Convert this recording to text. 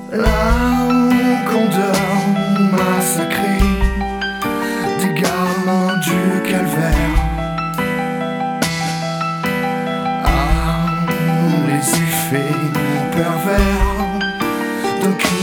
La candeur massacrée des gamins du calvaire. Ah, les effets pervers d'un crime